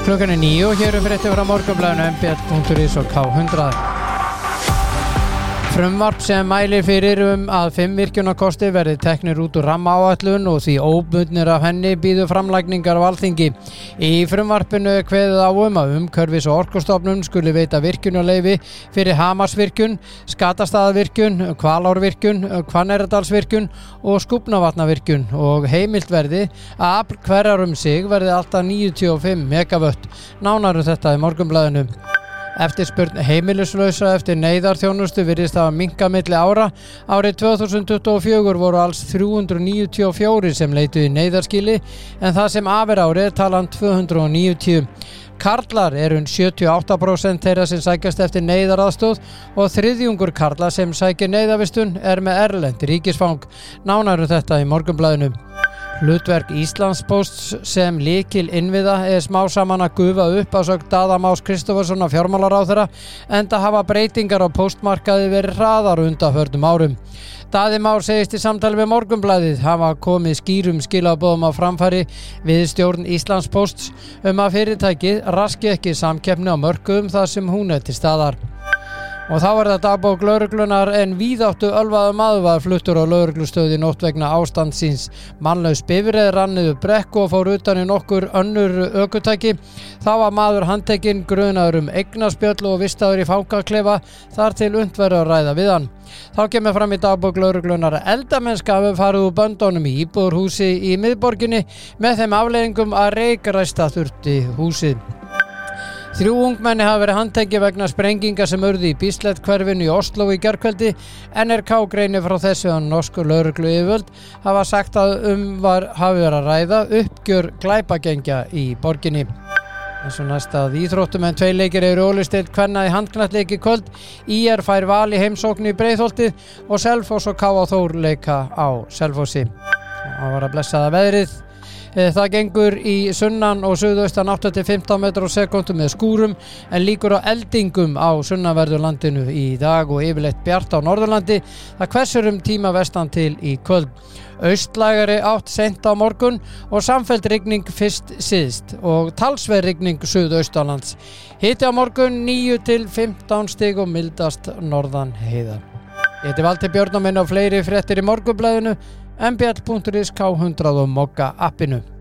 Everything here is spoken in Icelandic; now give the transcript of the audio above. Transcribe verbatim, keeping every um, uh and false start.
Klukkan er níu og hér eru fréttir frá Morgunblaðinu, m b l punktur is og K hundrað. Frumvarp sem mælir fyrir um að fimm virkjunarkostir verði teknir út úr rammaáætlun og því óbundnir af henni bíður framlagningar á Alþingi. Í frumvarpinu er kveðið á um að Umhverfis- og Orkustofnun skuli veita virkjunarleyfi fyrir Hamarsvirkjun, Skatastaðavirkjun, Hvalárvirkjun, Hvanneyradalsvirkjun og Skúfnavatnavirkjun og heimilt verði að afl hverjar um sig verði alltaf níutíu og fimm megavött. Nánar um þetta í Morgunblaðinu. Eftirspurn heimilislausra eftir neyðarþjónustu virðist hafa minnkað milli ára. Árið tvö þúsund tuttugu og fjögur voru alls þrjú hundruð níutíu og fjögur sem leituðu í neyðarskýli en það sem af er árið er talan tvö hundruð níutíu. Karlar eru um sjötíu og átta prósent þeirra sem sækjast eftir neyðaraðstoð og þriðjungur karla sem sækir neyðarvistun er með erlent ríkisfang. Nánar um þetta í Morgunblaðinu. Hlutverk Íslandspósts sem lykil innviða er smá saman að gufa upp að sögn Daða Más Kristóferssonar fjármálaráðherra enda hafa breytingar á póstmarkaði verið hraðar undanförnum árum. Daði Már segist í samtali við Morgunblaðið hafa komið skýrum skilaboðum á framfæri við stjórn Íslandspósts um að fyrirtækið raski ekki samkeppni á mörkuðum þar sem hún er til staðar. Og þá er það dagbók lögreglunar en víðáttu ölvaður maður var fluttur á lögreglustöð í nótt vegna ástandsins. Mannlaus bifreið rann niður brekku og fór utan í nokkur önnur ökutæki. Þá var maður handtekinn, grunaður um eignaspjöll og vistaður í fangaklefa þar til unnt verður að ræða við hann. Þá kemur fram í dagbók lögreglunar að eldamennska hafi farið úr böndunum í íbúðarhúsi í miðborginni með þeim afleiðingum að reykræsta þurfti húsið. Þrjú ungmenni hafa verið handtekið vegna sprenginga sem urðu í Bislett hverfinu í Oslo í gærkvöldi. N R K greinir frá þessu að norsku lögregluyfirvöld hafa sagt að um var hafi verið að ræða uppgjör glæpagengja í borginni. Eins og næst að íþróttum en tveir leikir eru ólisteild kvenna í handknattleik í kvöld. í er fær Val í heimsókn í Breiðholtið og Selfoss og K A Þór leika á Selfossi. Það var að blessa það veðrið. Það gengur í sunnan og suðaustan átta til fimmtán metrar á sekúndu með skúrum en líkur á eldingum á sunnanverðu landinu í dag og yfirleitt bjart á Norðurlandi. Það hvessir um tíma vestan til í kvöld. Austlægari átt seint á morgun og samfelld rigning fyrst syðst og talsverð rigning suðaustanlands. Hiti á morgun níu til fimmtán stig og mildast norðan heiða. Ég heiti Valtý Björn og minn á fleiri fréttir í Morgunblaðinu, m b l punktur is, K hundrað og Mokka appinu.